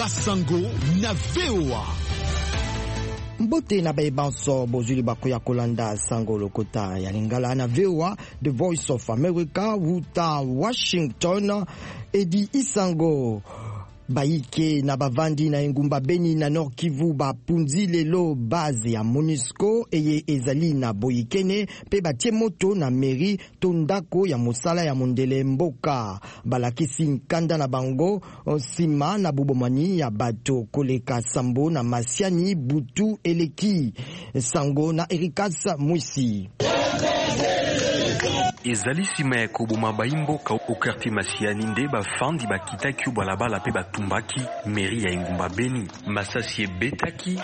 Basango na VOA. Mbote na baibanso bozuli bakoya kolanda sango lokota ya lingala na VOA, The Voice of America, wuta Washington, Edi Isango. Baike na bavandi na engumba Beni na Nord Kivu bapunzi lelo base ya MONUSCO eye ezali na boyikene pe batie moto na mairie tondako ya mosala ya mondele mboka balakisi nkanda na bango nsima na bubomani ya bato koleka sambo na masiani butu eleki sango na Erikas Mwisi. Ezali sima ya koboma baimboka au quartier Masiani nde bafandi bakitaki balabala pe batumbaki mairie ya engumba Beni. Masasi ebetaki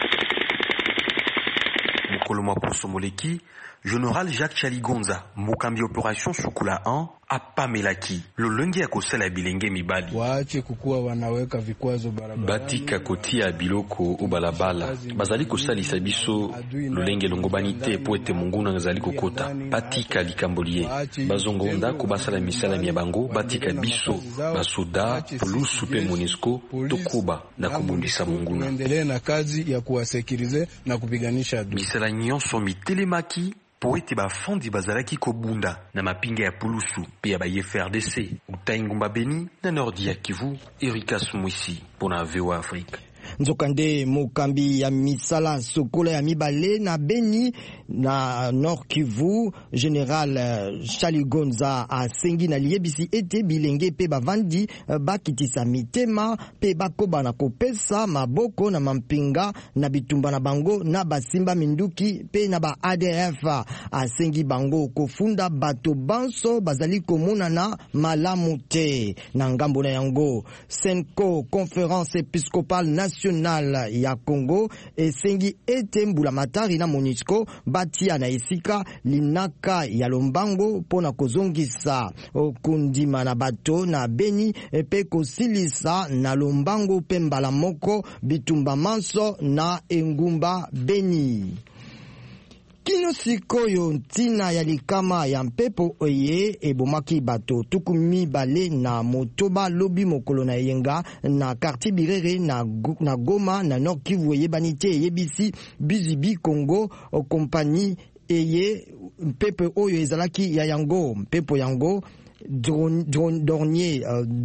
mokolo maposo moleki Général Jacques Chaligonza mokambi opération Sukula 1 apamelaki lolongi ya kosala bilenge mibali waache kukuwa wanaweka vikwazo barabara batika kotia biloko o balabala bazali kosalisa biso lolenge longobani te po ete monguna ngazali kokota batika likambolie bazongo ndako basala misala ya bango batika biso basoda polusu pe MONUSCO tokuba na kubundisa monguna endelee na kazi ya kuwasekirize na kupiganisha adui misala nyonso mitelemaki po ete bafandi bazalaki kobunda na mapinga ya pulusu pe ya ba FRDC utaingumba Beni na Nordi ya Kivu. Erikas Mwisi pona VOA Afrique. Nzokande mokambi ya misala sokola ya mibale na Beni na Nord Kivu, General Chaligonza asengi na liebisi ete bilenge pe bavandi bakitisa mitema pe bakoba na kopesa maboko na mampinga na bitumba na bango na basimba minduki pe na ba ADF asengi bango kofunda bato banso bazali komona na malamu te na ngambo na yango. Senko Conférence Épiscopale National ya Congo esengi ete mbula matari na MONUSCO batia na esika linaka ya lombango pona kozongisa okundima na bato na Beni pe kosilisa na lombango pe mbala moko bitumba manso na engumba Beni. Kino sikoyo ntina ya likama ya mpepo oye ebomaki bato tukumi bale na motoba lobi mokolo na yenga na quartier Birere na Goma na Nord Kivu yebanite yebisi Bizibi Congo kompani eye mpepo oyo ezalaki ya yango mpepo yango Dornier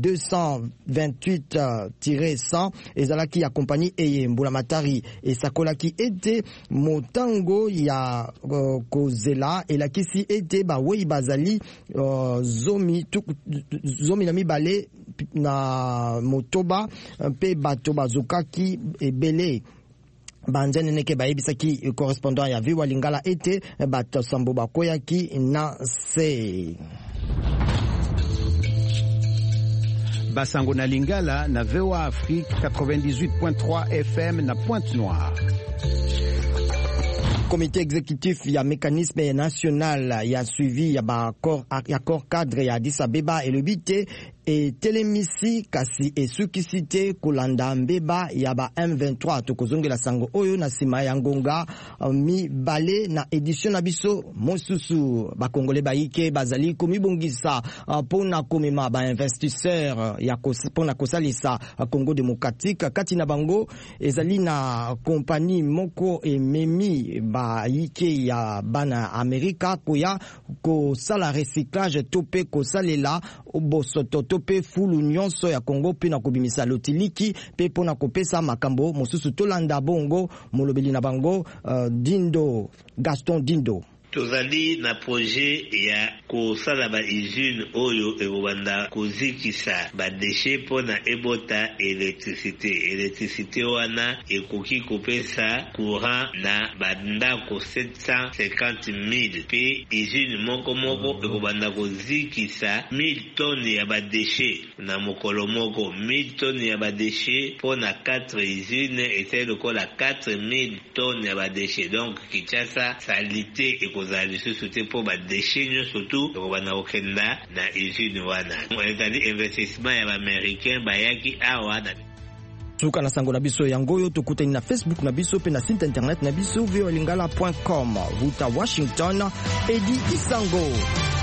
228-100 ezalaki ya kompani eye mbula matari esakolaki ete motango ya kozela elakisi ete bawei bazali zomi na mibale na motoba pe bato bazokaki ebele banjane neke bayebisaki correspondant ya VOA Lingala ete bato sambo bakoyaki na se Basango na Lingala na VOA Afrique 98.3 FM na Pointe-Noire. Comité exécutif ya mécanisme national ya suivi ya accord cadre ya Addis Abeba et le bité et telemisi kasi esukisite kulanda mbeba ya ba M23 tokozongela sango oyo na sima ya ngonga mi bale na édition na biso mosusu ba congolais baike bazali komibongisa pona komema ba investisseur ya pona kosalisa Congo démocratique kati na bango ezali na compagnie moko ememi baike ya bana Amerika koya ko sala recyclage tope ko salela obosoto tope fulu nyonso ya Congo pe na kobimisa lotiliki pe pona kopesa makambo mosusu tolanda bongo molobeli na bango Gaston Dindo. Tozali na projet ya kosala ba usine oyo ebobanda kozikisa ba déchets pona ebota électricité wana ekoki kopesa courant na bandako 750,000 pe usine moko ekobanda kozikisa 1000 tonnes ya ba déchets na mokolo moko 1000 tonnes ya ba déchets pona 4 usines et lokola 4000 tonnes ya ba déchets. Donc Kinshasa salité kozali sous po ba déchets surtout bana okenda na usine wana ezali investissement ya américain bayaki awa na suka na sango na biso yango yo tokutani na Facebook na biso pe na site internet na biso voalingala.com vuta Washington Edi Isango.